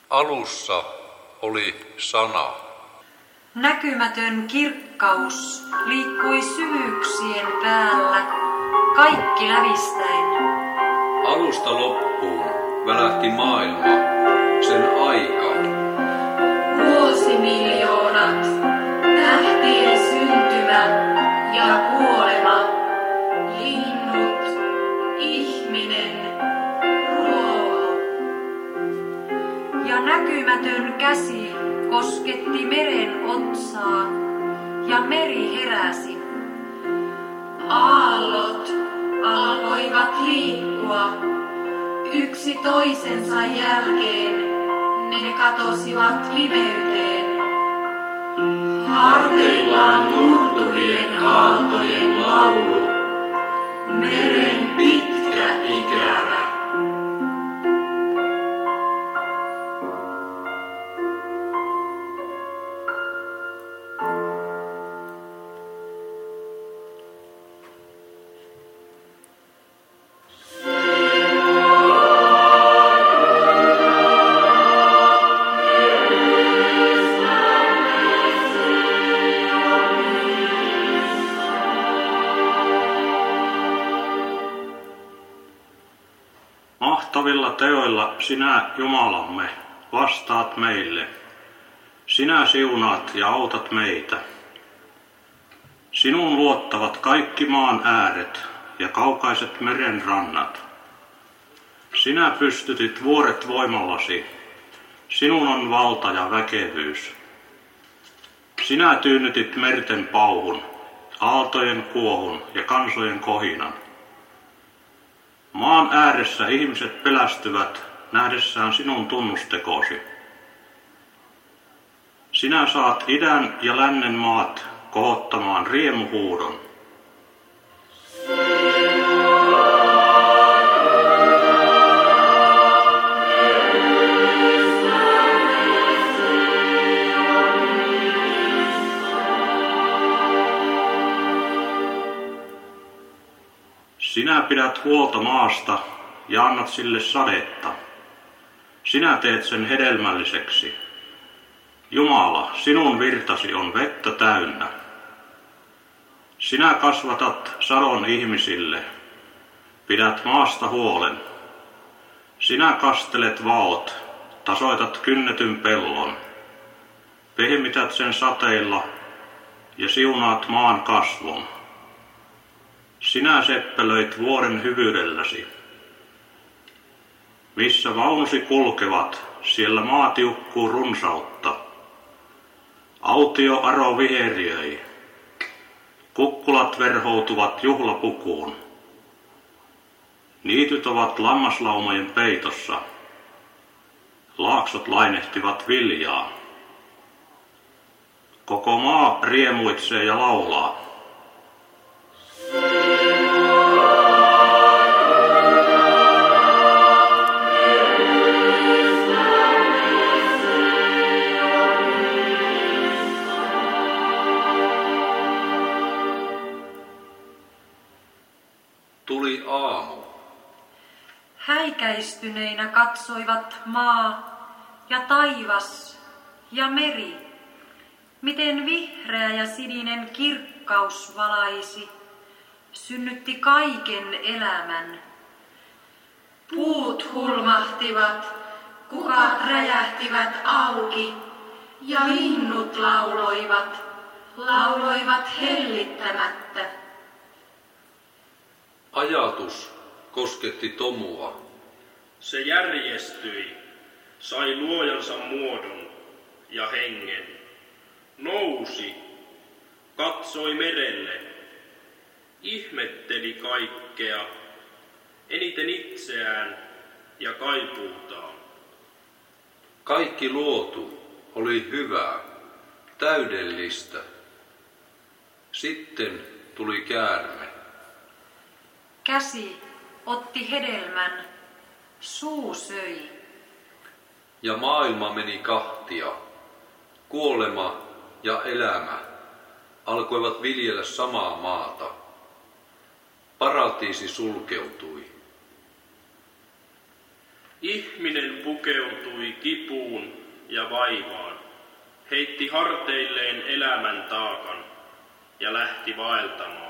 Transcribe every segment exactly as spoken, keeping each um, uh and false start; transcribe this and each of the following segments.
Alussa oli sana. Näkymätön kirkkaus liikkui syvyyksien päällä, kaikki lävistäen. Alusta loppuun välähti maailma, sen aika. Vuosimiljoonat, tähtien syntymä ja kuolema, linnut, ihminen, ruoho. Ja näkymätön käsi kosketti meren otsaa, ja meri heräsi. Aallot alkoivat liikkua, yksi toisensa jälkeen ne katosivat pimeyteen. Harteillaan murtuvien aaltojen laulu, meren pitkä ikävä. Mahtavilla teoilla sinä, Jumalamme, vastaat meille. Sinä siunaat ja autat meitä. Sinuun luottavat kaikki maan ääret ja kaukaiset meren rannat. Sinä pystytit vuoret voimallasi. Sinun on valta ja väkevyys. Sinä tyynnytit merten pauhun, aaltojen kuohun ja kansojen kohinan. Maan ääressä ihmiset pelästyvät nähdessään sinun tunnustekosi. Sinä saat idän ja lännen maat kohottamaan riemuhuudon. Sinä pidät huolta maasta ja annat sille sadetta. Sinä teet sen hedelmälliseksi. Jumala, sinun virtasi on vettä täynnä. Sinä kasvatat sadon ihmisille. Pidät maasta huolen. Sinä kastelet vaot, tasoitat kynnetyn pellon. Pehmität sen sateilla ja siunaat maan kasvun. Sinä seppelöit vuoren hyvyydelläsi. Missä vaunusi kulkevat, siellä maa tiukkuu runsautta. Autio aro viheriöi. Kukkulat verhoutuvat juhlapukuun. Niityt ovat lammaslaumojen peitossa. Laaksot lainehtivat viljaa. Koko maa riemuitsee ja laulaa. Tuli aamu. Häikäistyneinä katsoivat maa ja taivas ja meri, miten vihreä ja sininen kirkkaus valaisi, synnytti kaiken elämän. Puut hulmahtivat, kukat räjähtivät auki ja linnut lauloivat, lauloivat hellittämättä. Ajatus kosketti Tomua. Se järjestyi, sai luojansa muodon ja hengen. Nousi, katsoi merelle, ihmetteli kaikkea, eniten itseään ja kaipuutaan. Kaikki luotu oli hyvää, täydellistä. Sitten tuli käärme. Käsi otti hedelmän, suu söi. Ja maailma meni kahtia. Kuolema ja elämä alkoivat viljellä samaa maata. Paratiisi sulkeutui. Ihminen pukeutui kipuun ja vaivaan, heitti harteilleen elämän taakan ja lähti vaeltamaan.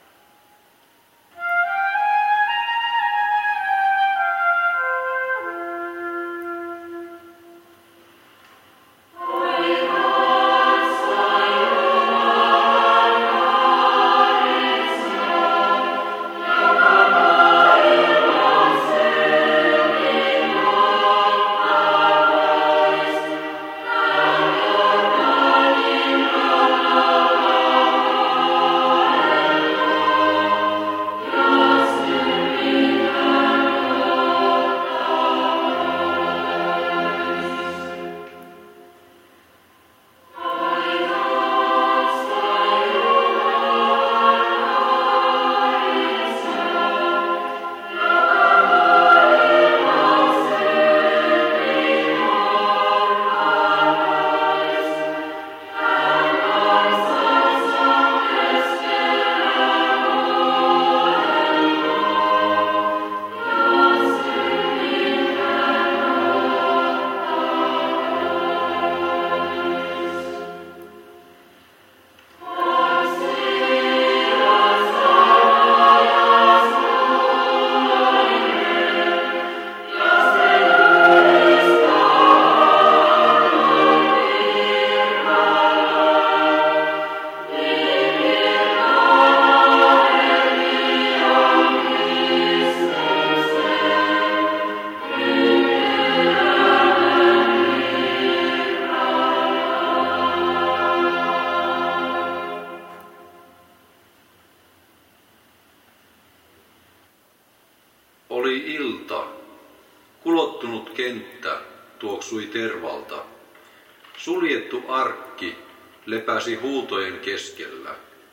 Oli ilta. Kulottunut kenttä tuoksui tervalta. Suljettu arkki lepäsi huutojen keskellä.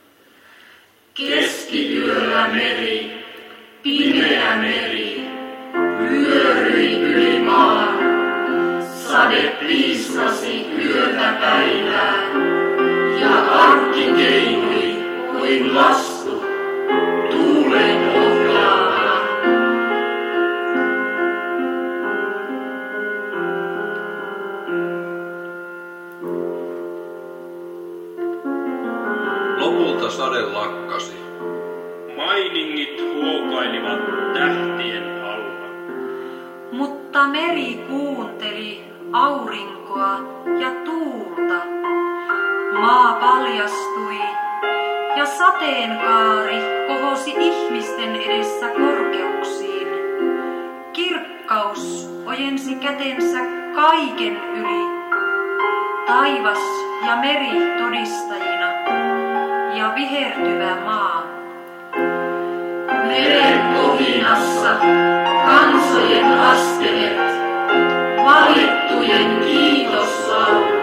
Keskiyöllä meri, pimeä meri, vyöryi yli maan. Sade piiskasi yötä päivää, ja arkki keinui kuin lasku tuulen ohjaamana. Lopulta sade lakkasi. Mainingit huokailivat tähtien alla. Mutta meri kuunteli aurinkoa ja tuulta. Maa paljastui ja sateenkaari kohosi ihmisten edessä korkeuksiin. Kirkkaus ojensi kätensä kaiken yli. Taivas ja meri todistajina ja vihertyvä maa. Meren kohinassa kansojen askeleet, valittujen kiitoslaulu.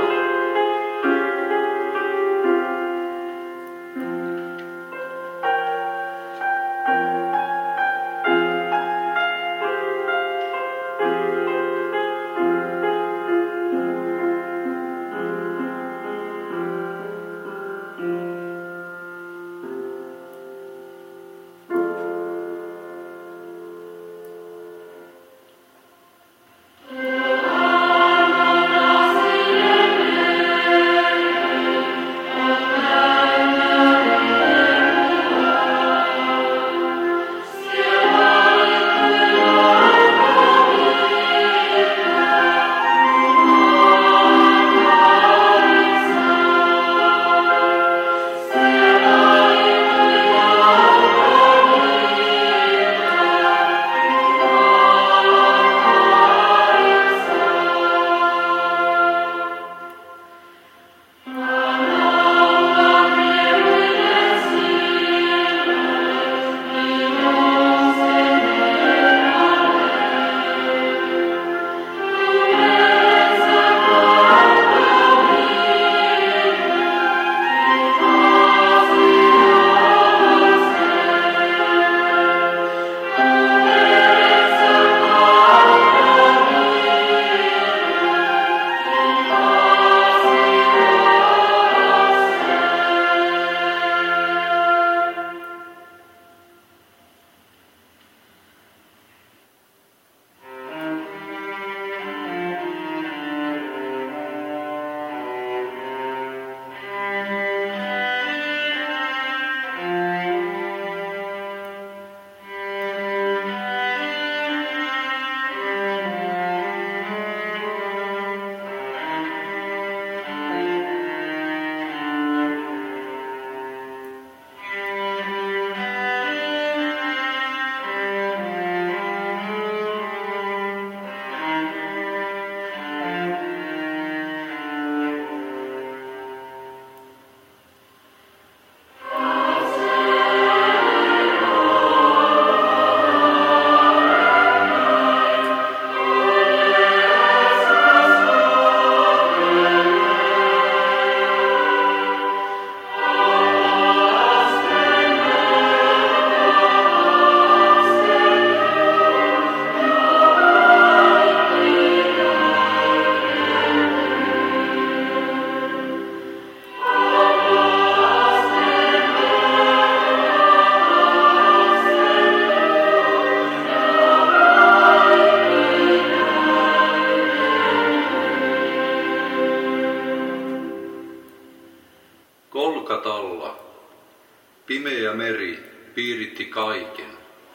Pimeä meri piiritti kaiken.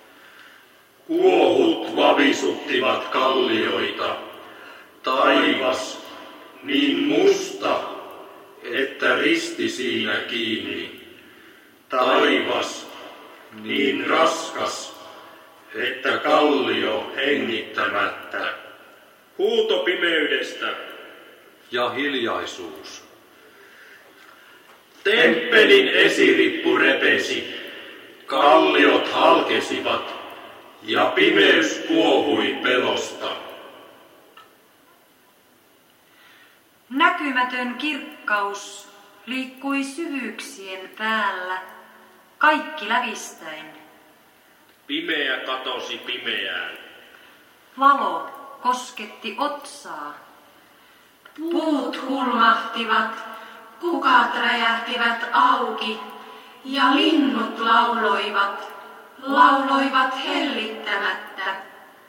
Kuohut vavisuttivat kallioita. Taivas niin musta, että risti siinä kiinni. Taivas niin raskas, että kallio hengittämättä. Huuto pimeydestä. Ja hiljaisuus. Temppelin esirippu repesi. Kalliot halkesivat ja pimeys kuohui pelosta. Näkymätön kirkkaus liikkui syvyyksien päällä, kaikki lävistäen. Pimeä katosi pimeään. Valo kosketti otsaa. Puut hulmahtivat, kukat räjähtivät auki ja linnut lauloivat, lauloivat hellittämättä.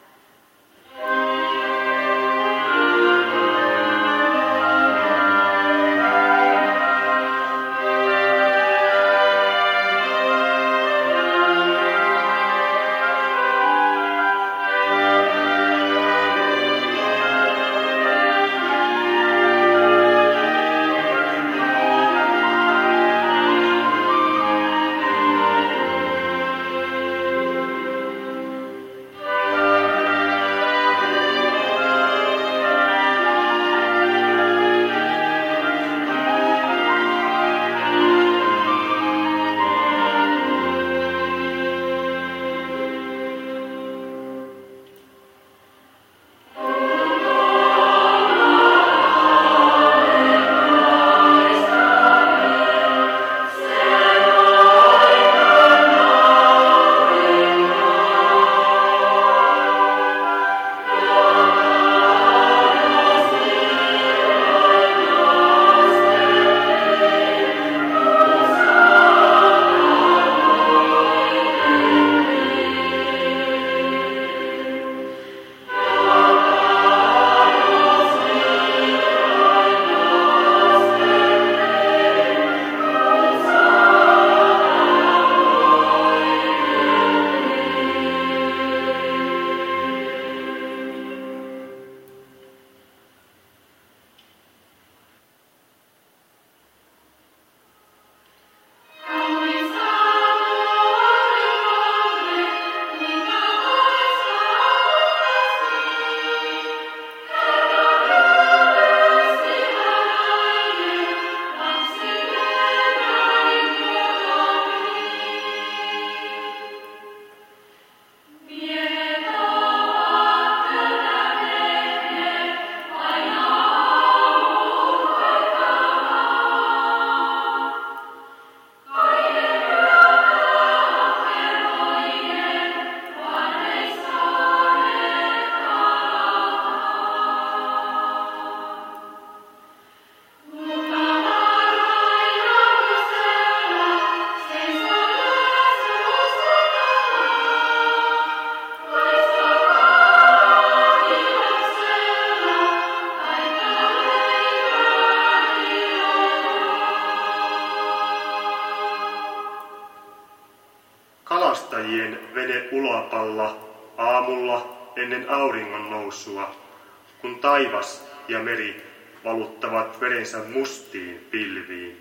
Kalastajien vene ulapalla aamulla ennen auringon nousua, kun taivas ja meri valuttavat verensä mustiin pilviin.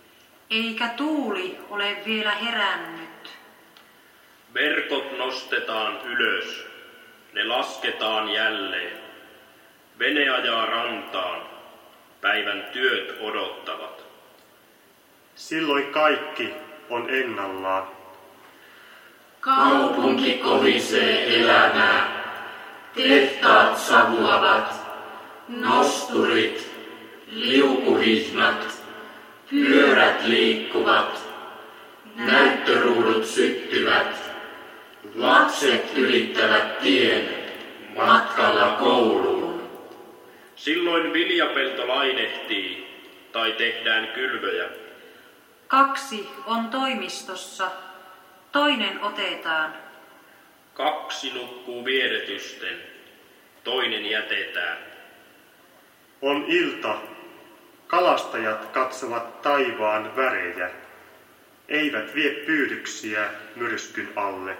Eikä tuuli ole vielä herännyt. Verkot nostetaan ylös, ne lasketaan jälleen. Vene ajaa rantaan, päivän työt odottavat. Silloin kaikki on ennallaan. Kaupunki kohisee elämää, tehtaat savuavat, nosturit, liukuhihnat, pyörät liikkuvat, näyttöruudut syttyvät, lapset ylittävät tien matkalla kouluun. Silloin viljapelto lainehtii tai tehdään kylvöjä. Kaksi on toimistossa, toinen otetaan. Kaksi nukkuu vieretysten, toinen jätetään. On ilta, kalastajat katsovat taivaan värejä. eivät vie pyydyksiä myrskyn alle.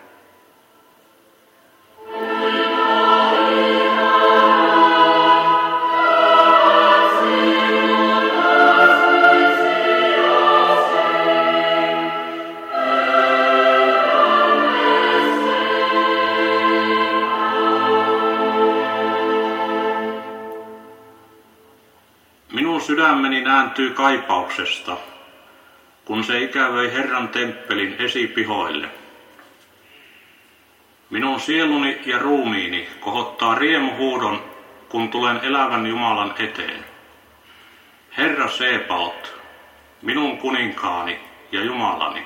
Minun sydämeni nääntyy kaipauksesta, kun se ikävöi Herran temppelin esipihoille. Minun sieluni ja ruumiini kohottaa riemuhuudon, kun tulen elävän Jumalan eteen. Herra Sebaot, minun kuninkaani ja Jumalani.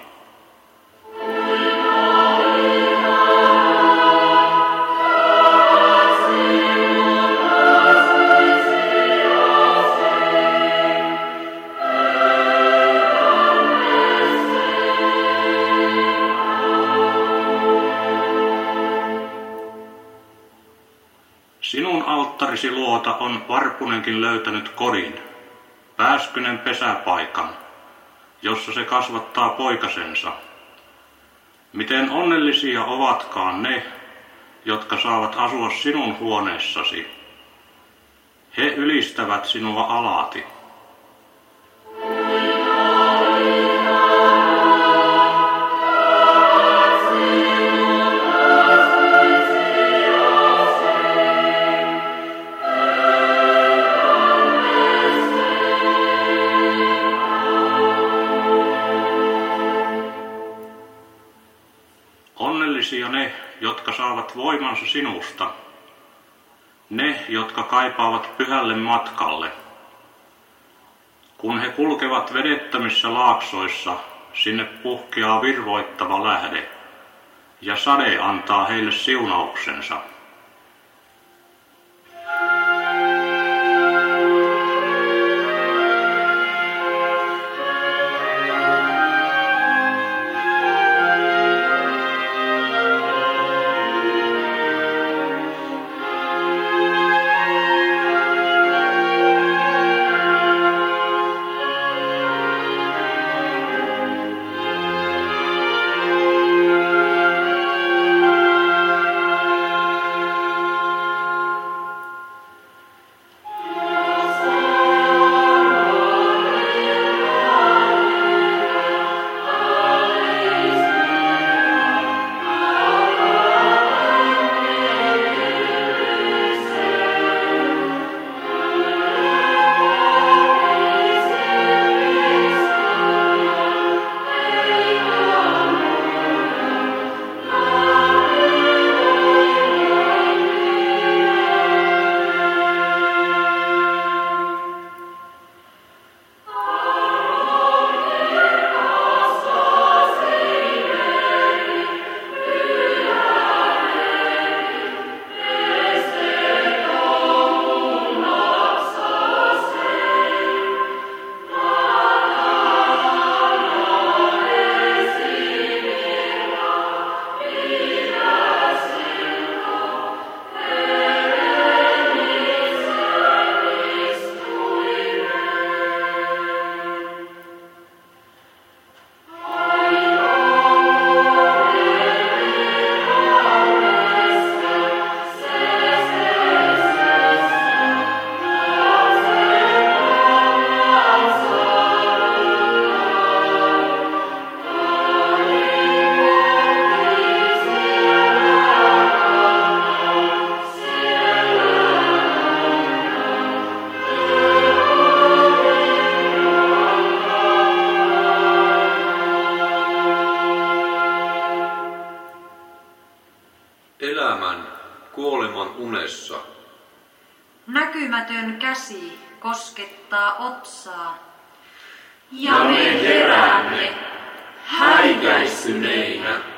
Sinun alttarisi luota on varpunenkin löytänyt kodin, pääskynen pesäpaikan, jossa se kasvattaa poikasensa. Miten onnellisia ovatkaan ne, jotka saavat asua sinun huoneessasi. He ylistävät sinua alati. Onnellisia ne, jotka saavat voimansa sinusta, ne, jotka kaipaavat pyhälle matkalle. Kun he kulkevat vedettömissä laaksoissa, sinne puhkeaa virvoittava lähde, ja sade antaa heille siunauksensa. Elämän kuoleman unessa. Näkymätön käsi koskettaa otsaa. Ja me heräämme häikäistyneinä.